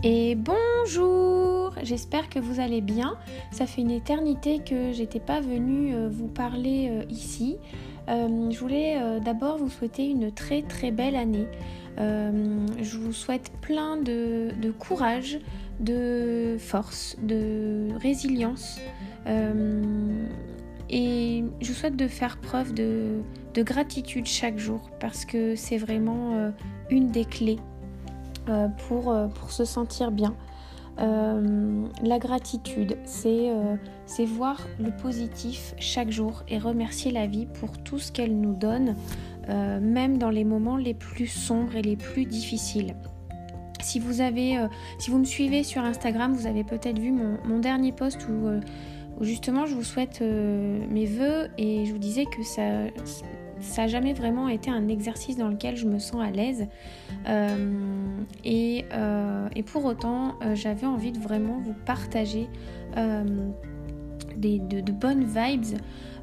Et bonjour, j'espère que vous allez bien. Ça fait une éternité que j'étais pas venue vous parler ici. Je voulais d'abord vous souhaiter une très très belle année. Je vous souhaite plein de courage, de force, de résilience. Et je vous souhaite de faire preuve de gratitude chaque jour parce que c'est vraiment une des clés pour se sentir bien. La gratitude, c'est voir le positif chaque jour et remercier la vie pour tout ce qu'elle nous donne, même dans les moments les plus sombres et les plus difficiles. Si vous me suivez sur Instagram, vous avez peut-être vu mon dernier post où justement je vous souhaite mes vœux et je vous disais que ça n'a jamais vraiment été un exercice dans lequel je me sens à l'aise et pour autant j'avais envie de vraiment vous partager de bonnes vibes.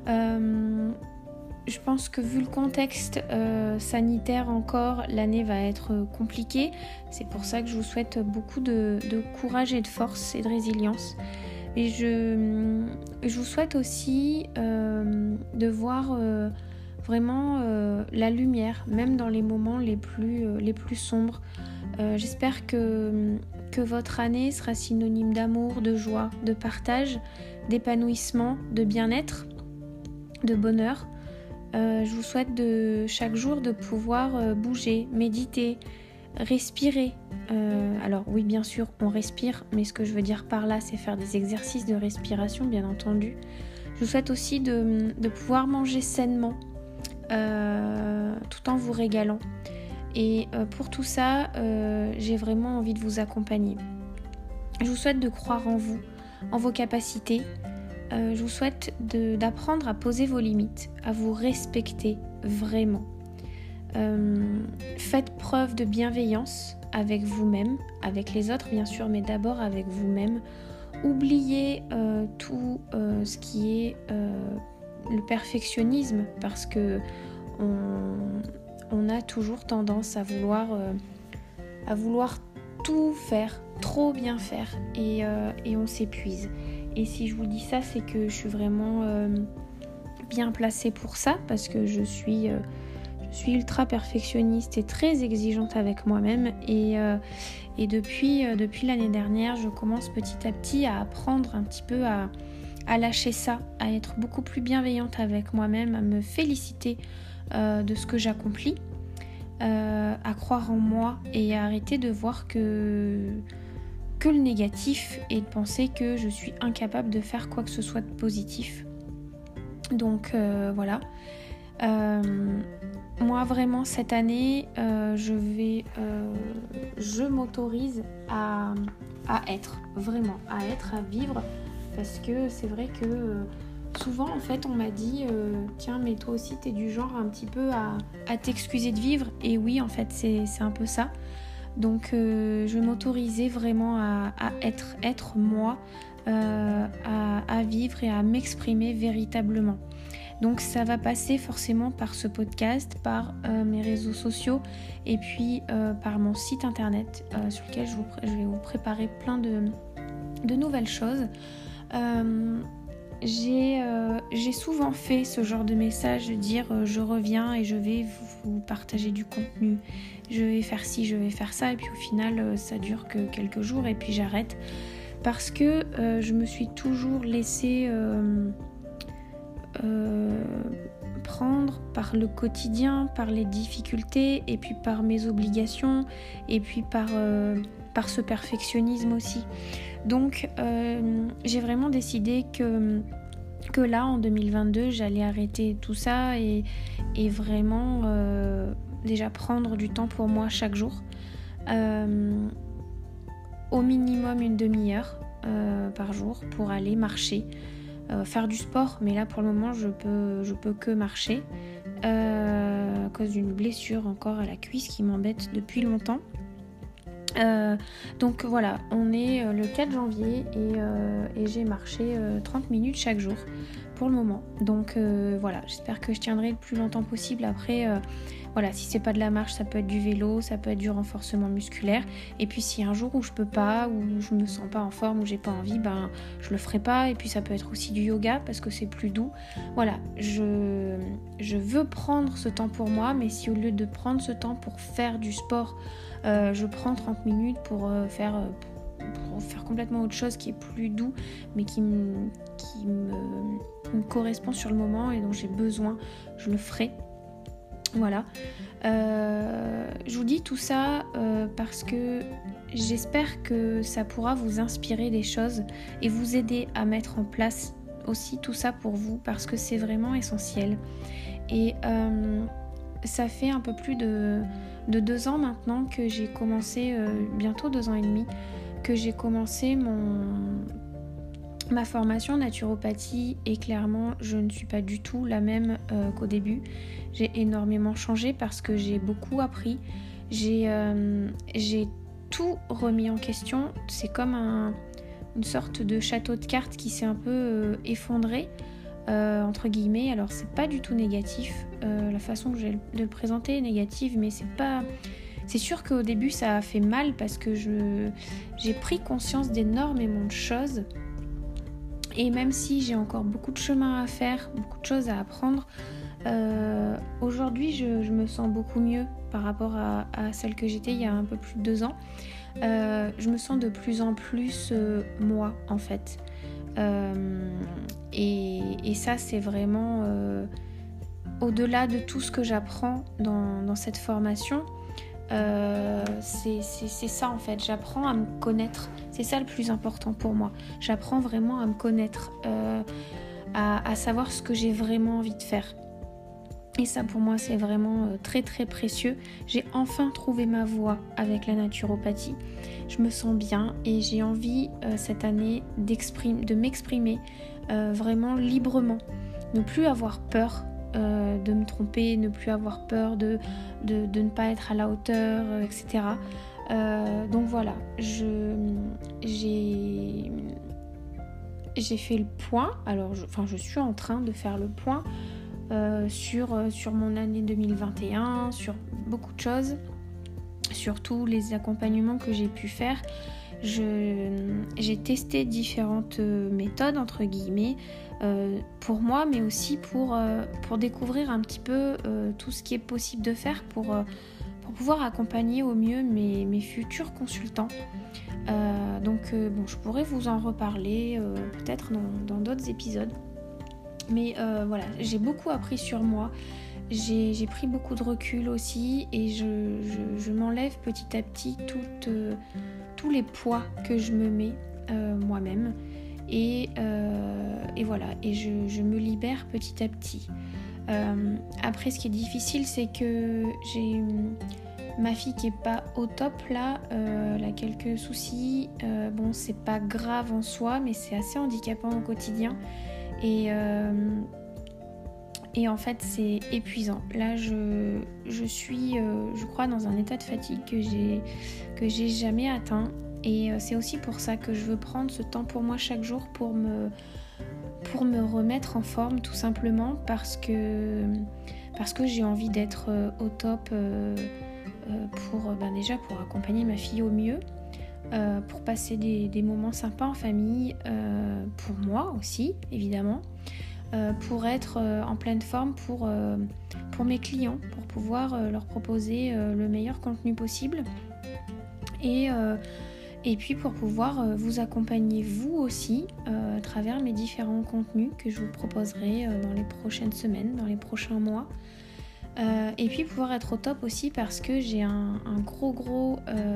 Je pense que vu le contexte sanitaire encore, l'année va être compliquée. C'est pour ça que je vous souhaite beaucoup de courage et de force et de résilience. Et je vous souhaite aussi de voir vraiment la lumière, même dans les moments les plus sombres. J'espère que votre année sera synonyme d'amour, de joie, de partage, d'épanouissement, de bien-être, de bonheur. Je vous souhaite chaque jour de pouvoir bouger, méditer, respirer. Alors oui, bien sûr, on respire, mais ce que je veux dire par là, c'est faire des exercices de respiration, bien entendu. Je vous souhaite aussi de pouvoir manger sainement, tout en vous régalant. Et pour tout ça, j'ai vraiment envie de vous accompagner. Je vous souhaite de croire en vous, en vos capacités. Je vous souhaite d'apprendre à poser vos limites, à vous respecter vraiment. Faites preuve de bienveillance avec vous-même, avec les autres bien sûr, mais d'abord avec vous-même. Oubliez tout ce qui est le perfectionnisme, parce que on a toujours tendance à vouloir tout faire, trop bien faire, et on s'épuise. Et si je vous dis ça, c'est que je suis vraiment bien placée pour ça, parce que je suis ultra perfectionniste et très exigeante avec moi-même. Et depuis l'année dernière, je commence petit à petit à apprendre un petit peu à lâcher ça, à être beaucoup plus bienveillante avec moi-même, à me féliciter de ce que j'accomplis, à croire en moi et à arrêter de voir que le négatif et de penser que je suis incapable de faire quoi que ce soit de positif. Donc voilà. Moi vraiment cette année, je m'autorise à être, vraiment, à vivre, parce que c'est vrai que souvent en fait on m'a dit tiens mais toi aussi t'es du genre un petit peu à t'excuser de vivre, et oui en fait c'est un peu ça. Donc je m'autorisais vraiment à être moi, à vivre et à m'exprimer véritablement. Donc ça va passer forcément par ce podcast, par mes réseaux sociaux et puis par mon site internet sur lequel je vais vous préparer plein de nouvelles choses. J'ai souvent fait ce genre de message, de dire je reviens et je vais vous partager du contenu, je vais faire ci, je vais faire ça, et puis au final ça dure que quelques jours et puis j'arrête, parce que je me suis toujours laissée prendre par le quotidien, par les difficultés, et puis par mes obligations, et puis par ce perfectionnisme aussi. Donc j'ai vraiment décidé que là en 2022 j'allais arrêter tout ça et vraiment déjà prendre du temps pour moi chaque jour, au minimum une demi-heure par jour pour aller marcher, faire du sport, mais là pour le moment je peux que marcher à cause d'une blessure encore à la cuisse qui m'embête depuis longtemps. Donc voilà, on est le 4 janvier et j'ai marché 30 minutes chaque jour pour le moment. Donc voilà, j'espère que je tiendrai le plus longtemps possible. Après, voilà, si c'est pas de la marche, ça peut être du vélo, ça peut être du renforcement musculaire. Et puis si un jour où je peux pas, où je me sens pas en forme, où j'ai pas envie, je le ferai pas. Et puis ça peut être aussi du yoga parce que c'est plus doux. Voilà, je veux prendre ce temps pour moi, mais si au lieu de prendre ce temps pour faire du sport, je prends 30 minutes pour faire complètement autre chose qui est plus doux, mais qui me correspond sur le moment et dont j'ai besoin, je le ferai. Voilà. Je vous dis tout ça parce que j'espère que ça pourra vous inspirer des choses et vous aider à mettre en place aussi tout ça pour vous, parce que c'est vraiment essentiel. Et ça fait un peu plus de 2 ans maintenant que j'ai commencé, bientôt 2 ans et demi, que j'ai commencé ma formation en naturopathie, et clairement je ne suis pas du tout la même qu'au début. J'ai énormément changé parce que j'ai beaucoup appris, j'ai tout remis en question. C'est comme une sorte de château de cartes qui s'est un peu effondré, entre guillemets. Alors c'est pas du tout négatif, la façon que j'ai de le présenter est négative, mais c'est sûr qu'au début ça a fait mal parce que j'ai pris conscience d'énormément de choses. Et même si j'ai encore beaucoup de chemin à faire, beaucoup de choses à apprendre, aujourd'hui je me sens beaucoup mieux par rapport à celle que j'étais il y a un peu plus de 2 ans. Je me sens de plus en plus moi en fait. Et ça c'est vraiment au-delà de tout ce que j'apprends dans cette formation. C'est ça en fait, j'apprends à me connaître, c'est ça le plus important pour moi. J'apprends vraiment à me connaître, à savoir ce que j'ai vraiment envie de faire. Et ça pour moi c'est vraiment très très précieux. J'ai enfin trouvé ma voie avec la naturopathie. Je me sens bien et j'ai envie cette année de m'exprimer vraiment librement. Ne plus avoir peur de me tromper, ne plus avoir peur de ne pas être à la hauteur, etc. Donc voilà, j'ai fait le point. Alors je suis en train de faire le point sur mon année 2021, sur beaucoup de choses, sur tous les accompagnements que j'ai pu faire. J'ai testé différentes méthodes entre guillemets pour moi, mais aussi pour découvrir un petit peu tout ce qui est possible de faire pour pouvoir accompagner au mieux mes futurs consultants. Donc je pourrais vous en reparler peut-être dans d'autres épisodes. Mais voilà, j'ai beaucoup appris sur moi, j'ai pris beaucoup de recul aussi, et je m'enlève petit à petit tous les poids que je me mets moi-même. Et voilà, et je me libère petit à petit. Après, ce qui est difficile, c'est que j'ai ma fille qui est pas au top là, elle a quelques soucis. Bon, c'est pas grave en soi, mais c'est assez handicapant au quotidien. Et en fait, c'est épuisant. Là, je suis, je crois, dans un état de fatigue que j'ai jamais atteint. Et c'est aussi pour ça que je veux prendre ce temps pour moi chaque jour pour me remettre en forme, tout simplement parce que j'ai envie d'être au top déjà pour accompagner ma fille au mieux, pour passer des moments sympas en famille, pour moi aussi évidemment, pour être en pleine forme pour mes clients, pour pouvoir leur proposer le meilleur contenu possible, et puis pour pouvoir vous accompagner vous aussi à travers mes différents contenus que je vous proposerai dans les prochaines semaines, dans les prochains mois. Et puis pouvoir être au top aussi parce que j'ai un gros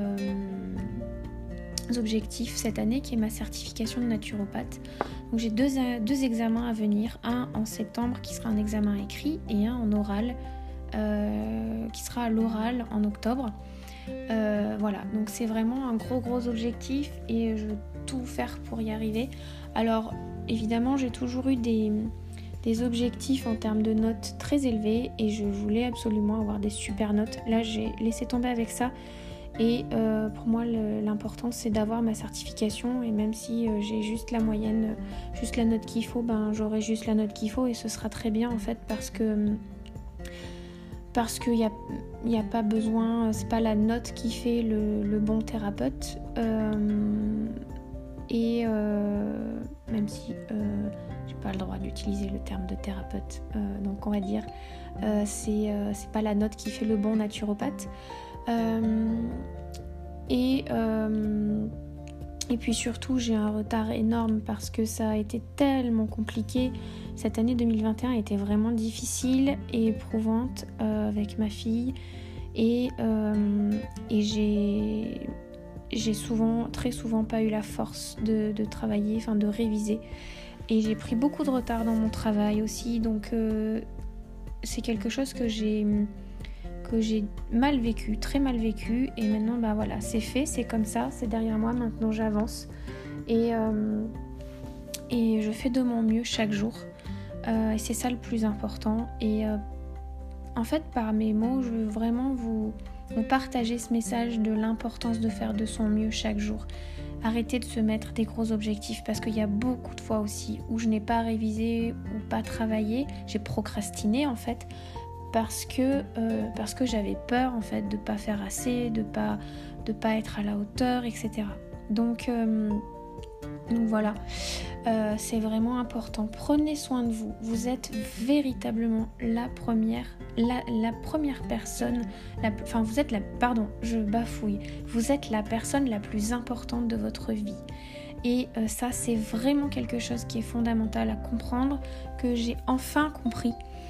objectif cette année qui est ma certification de naturopathe. Donc j'ai deux examens à venir, un en septembre qui sera un examen écrit et un en oral qui sera à l'oral en octobre. Voilà, donc c'est vraiment un gros objectif et je veux tout faire pour y arriver. Alors évidemment j'ai toujours eu des objectifs en termes de notes très élevés et je voulais absolument avoir des super notes. Là j'ai laissé tomber avec ça Et pour moi, l'important, c'est d'avoir ma certification. Et même si j'ai juste la moyenne, juste la note qu'il faut, j'aurai juste la note qu'il faut et ce sera très bien en fait parce qu'il y a pas besoin, c'est pas la note qui fait le bon thérapeute. Même si j'ai pas le droit d'utiliser le terme de thérapeute, donc on va dire c'est pas la note qui fait le bon naturopathe. Et puis surtout, j'ai un retard énorme parce que ça a été tellement compliqué. Cette année 2021 a été vraiment difficile et éprouvante avec ma fille. Et j'ai très souvent pas eu la force de travailler, de réviser. Et j'ai pris beaucoup de retard dans mon travail aussi. Donc c'est quelque chose que j'ai mal vécu, très mal vécu. Et maintenant, voilà, c'est fait, c'est comme ça, c'est derrière moi. Maintenant, j'avance. Et je fais de mon mieux chaque jour. Et c'est ça le plus important. Et en fait, par mes mots, je veux vraiment vous partager ce message de l'importance de faire de son mieux chaque jour. Arrêtez de se mettre des gros objectifs parce qu'il y a beaucoup de fois aussi où je n'ai pas révisé ou pas travaillé. J'ai procrastiné en fait parce que j'avais peur en fait de pas faire assez, de pas être à la hauteur, etc. Donc voilà, c'est vraiment important. Prenez soin de vous. Vous êtes véritablement la première personne. Vous êtes la personne la plus importante de votre vie. Et ça, c'est vraiment quelque chose qui est fondamental à comprendre, que j'ai enfin compris.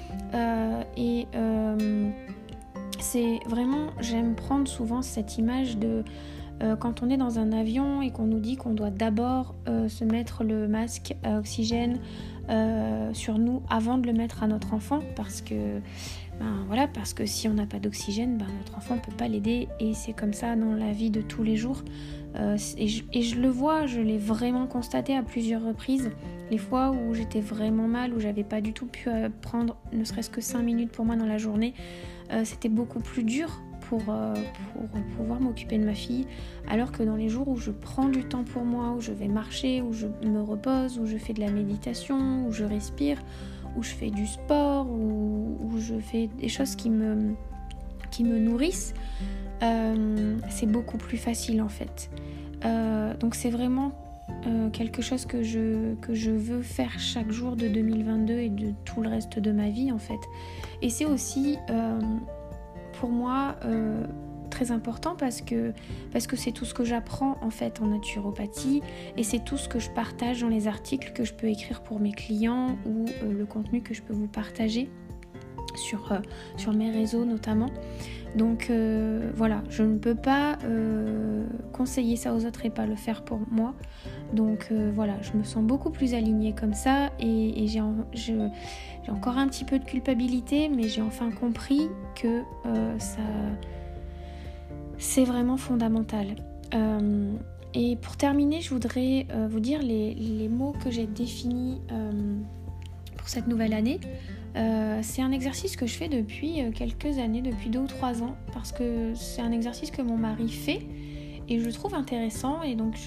C'est vraiment, j'aime prendre souvent cette image de quand on est dans un avion et qu'on nous dit qu'on doit d'abord se mettre le masque à oxygène sur nous avant de le mettre à notre enfant parce que si on n'a pas d'oxygène, notre enfant ne peut pas l'aider et c'est comme ça dans la vie de tous les jours. Et je le vois, je l'ai vraiment constaté à plusieurs reprises. Les fois où j'étais vraiment mal, où j'avais pas du tout pu prendre ne serait-ce que 5 minutes pour moi dans la journée, c'était beaucoup plus dur pour pouvoir m'occuper de ma fille, alors que dans les jours où je prends du temps pour moi, où je vais marcher, où je me repose, où je fais de la méditation, où je respire, où je fais du sport, où je fais des choses qui me nourrissent, c'est beaucoup plus facile en fait. Donc c'est vraiment quelque chose que je veux faire chaque jour de 2022 et de tout le reste de ma vie en fait. Et c'est aussi pour moi très important parce que c'est tout ce que j'apprends en fait en naturopathie et c'est tout ce que je partage dans les articles que je peux écrire pour mes clients ou le contenu que je peux vous partager sur mes réseaux notamment. Donc voilà, je ne peux pas conseiller ça aux autres et pas le faire pour moi. Donc voilà, je me sens beaucoup plus alignée comme ça et j'ai encore un petit peu de culpabilité, mais j'ai enfin compris que ça, c'est vraiment fondamental. Et pour terminer, je voudrais vous dire les mots que j'ai définis pour cette nouvelle année. C'est un exercice que je fais depuis quelques années, depuis 2 ou 3 ans, parce que c'est un exercice que mon mari fait et je le trouve intéressant et donc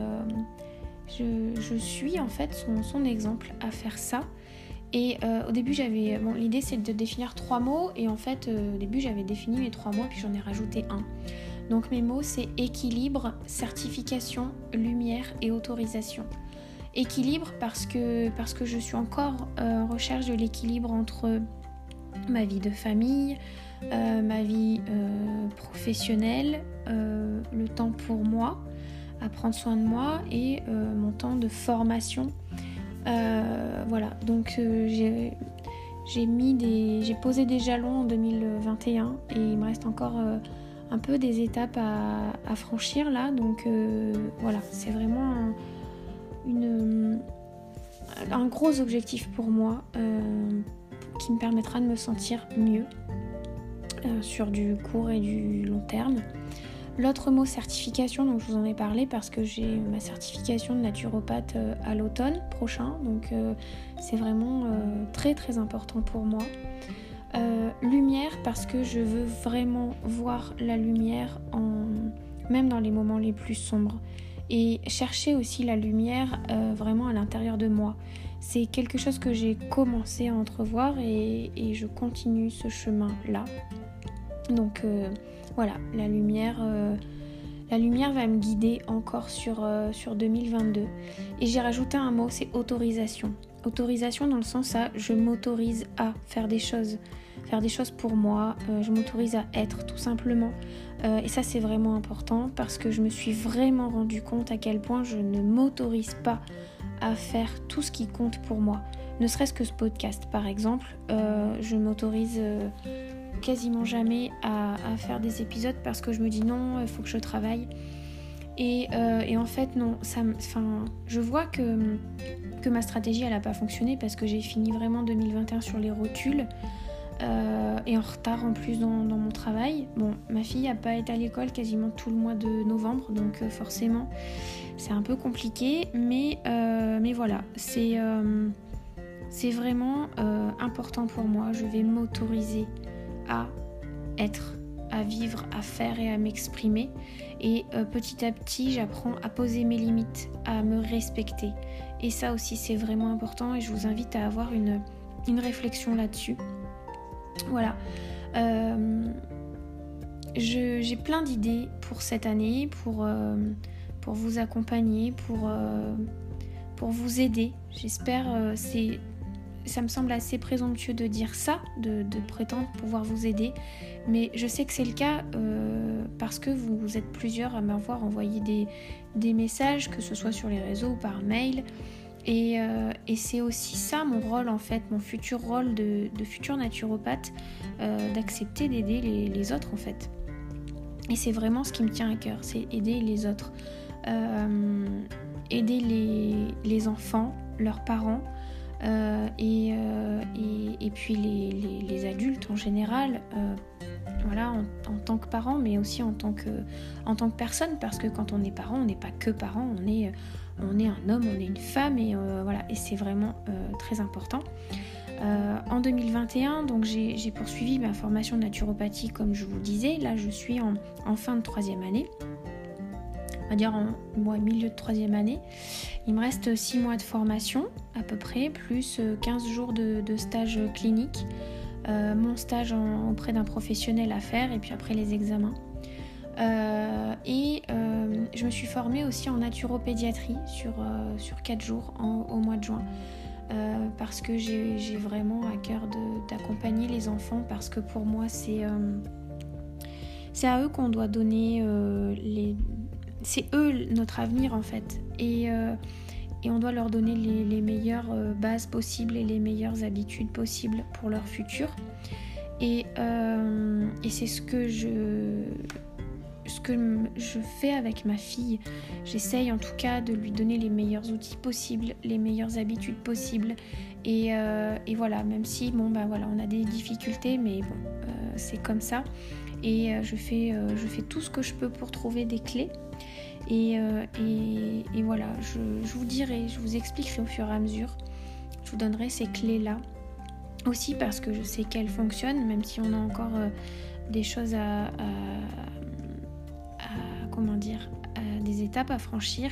je suis en fait son exemple à faire ça. Et au début l'idée c'est de définir 3 mots et en fait au début j'avais défini mes 3 mots puis j'en ai rajouté un. Donc mes mots c'est équilibre, certification, lumière et autorisation. Équilibre parce que je suis encore en recherche de l'équilibre entre ma vie de famille, ma vie professionnelle, le temps pour moi, à prendre soin de moi et mon temps de formation. Voilà, donc j'ai posé des jalons en 2021 et il me reste encore un peu des étapes à franchir là, donc voilà, c'est vraiment un gros objectif pour moi qui me permettra de me sentir mieux sur du court et du long terme. L'autre mot certification, donc je vous en ai parlé parce que j'ai ma certification de naturopathe à l'automne prochain, donc c'est vraiment très très important pour moi. Lumière parce que je veux vraiment voir la lumière même dans les moments les plus sombres. Et chercher aussi la lumière vraiment à l'intérieur de moi. C'est quelque chose que j'ai commencé à entrevoir et je continue ce chemin-là. Donc voilà, la lumière va me guider encore sur 2022. Et j'ai rajouté un mot, c'est autorisation. Autorisation dans le sens à je m'autorise à faire des choses pour moi, je m'autorise à être tout simplement. Et ça c'est vraiment important parce que je me suis vraiment rendu compte à quel point je ne m'autorise pas à faire tout ce qui compte pour moi. Ne serait-ce que ce podcast par exemple, je m'autorise quasiment jamais à faire des épisodes parce que je me dis non, il faut que je travaille. Et en fait non, je vois que ma stratégie elle n'a pas fonctionné parce que j'ai fini vraiment 2021 sur les rotules et en retard en plus dans mon travail. Bon, ma fille n'a pas été à l'école quasiment tout le mois de novembre, donc forcément c'est un peu compliqué, mais voilà, c'est vraiment important pour moi. Je vais m'autoriser à être, à vivre, à faire et à m'exprimer. Et petit à petit, j'apprends à poser mes limites, à me respecter. Et ça aussi, c'est vraiment important et je vous invite à avoir une réflexion là-dessus. Voilà. J'ai plein d'idées pour cette année, pour vous accompagner, pour vous aider. J'espère, ça me semble assez présomptueux de dire ça, de prétendre pouvoir vous aider, mais je sais que c'est le cas parce que vous êtes plusieurs à m'avoir envoyé des messages, que ce soit sur les réseaux ou par mail, et c'est aussi ça mon rôle en fait, mon futur rôle de futur naturopathe, d'accepter d'aider les autres en fait. Et c'est vraiment ce qui me tient à cœur, c'est aider les autres, aider les enfants, leurs parents, et puis les adultes en général, voilà, en tant que parents, mais aussi en tant que personne, parce que quand on est parent, on n'est pas que parent, on est un homme, on est une femme, et voilà, et c'est vraiment très important. En 2021, donc j'ai poursuivi ma formation de naturopathie, comme je vous le disais. Là, je suis en fin de 3e année. On va dire en milieu de 3e année. Il me reste 6 mois de formation à peu près, plus 15 jours de stage clinique, mon stage auprès d'un professionnel à faire et puis après les examens. Je me suis formée aussi en naturopédiatrie sur 4 jours au mois de juin, parce que j'ai vraiment à cœur d'accompagner les enfants, parce que pour moi c'est à eux qu'on doit donner c'est eux notre avenir en fait, et on doit leur donner les meilleures bases possibles et les meilleures habitudes possibles pour leur futur, et c'est ce que je fais avec ma fille. J'essaye en tout cas de lui donner les meilleurs outils possibles, les meilleures habitudes possibles, et voilà, même si voilà, on a des difficultés, mais bon, c'est comme ça, et je fais tout ce que je peux pour trouver des clés. Et voilà, je vous dirai, je vous expliquerai au fur et à mesure. Je vous donnerai ces clés-là aussi, parce que je sais qu'elles fonctionnent, même si on a encore des choses des étapes à franchir.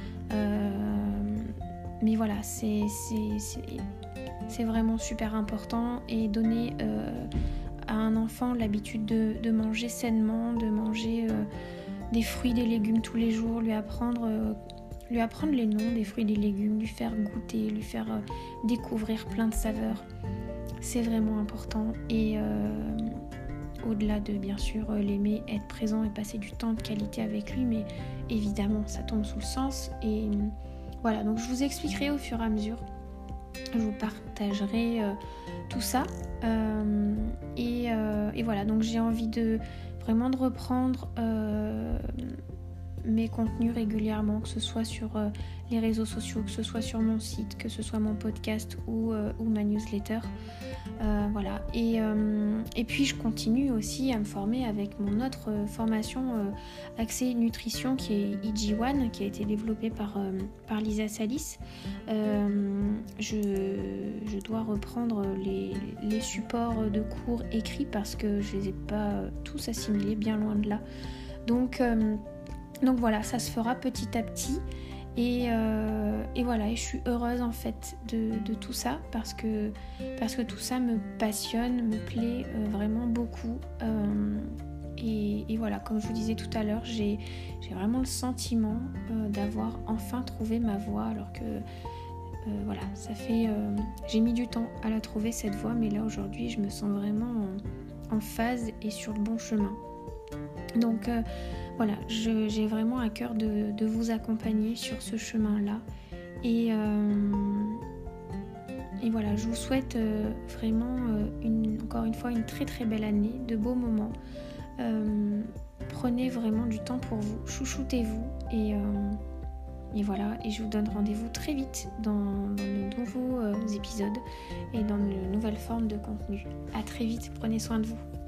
Mais voilà, c'est vraiment super important, et donner à un enfant l'habitude de manger sainement, de manger des fruits, des légumes tous les jours, lui apprendre les noms des fruits et des légumes, lui faire goûter, lui faire découvrir plein de saveurs. C'est vraiment important, et au-delà de bien sûr l'aimer, être présent et passer du temps de qualité avec lui, mais évidemment ça tombe sous le sens, et voilà, donc je vous expliquerai au fur et à mesure, je vous partagerai tout ça, et voilà, donc j'ai envie de reprendre mes contenus régulièrement, que ce soit sur les réseaux sociaux, que ce soit sur mon site, que ce soit mon podcast ou ma newsletter. Voilà. Et puis je continue aussi à me former avec mon autre formation axée nutrition qui est EG1, qui a été développée par Lisa Salis. Je dois reprendre les supports de cours écrits parce que je les ai pas tous assimilés, bien loin de là. Donc voilà, ça se fera petit à petit. Et voilà, et je suis heureuse en fait de tout ça parce que tout ça me passionne, me plaît vraiment beaucoup. Et voilà, comme je vous disais tout à l'heure, j'ai vraiment le sentiment d'avoir enfin trouvé ma voie, alors que voilà, ça fait j'ai mis du temps à la trouver cette voie, mais là aujourd'hui je me sens vraiment en phase et sur le bon chemin. Donc voilà, j'ai vraiment à cœur de vous accompagner sur ce chemin-là. Et voilà, je vous souhaite vraiment encore une fois une très très belle année, de beaux moments. Prenez vraiment du temps pour vous, chouchoutez-vous et voilà, et je vous donne rendez-vous très vite dans de nouveaux épisodes et dans de nouvelles formes de contenu. À très vite, prenez soin de vous.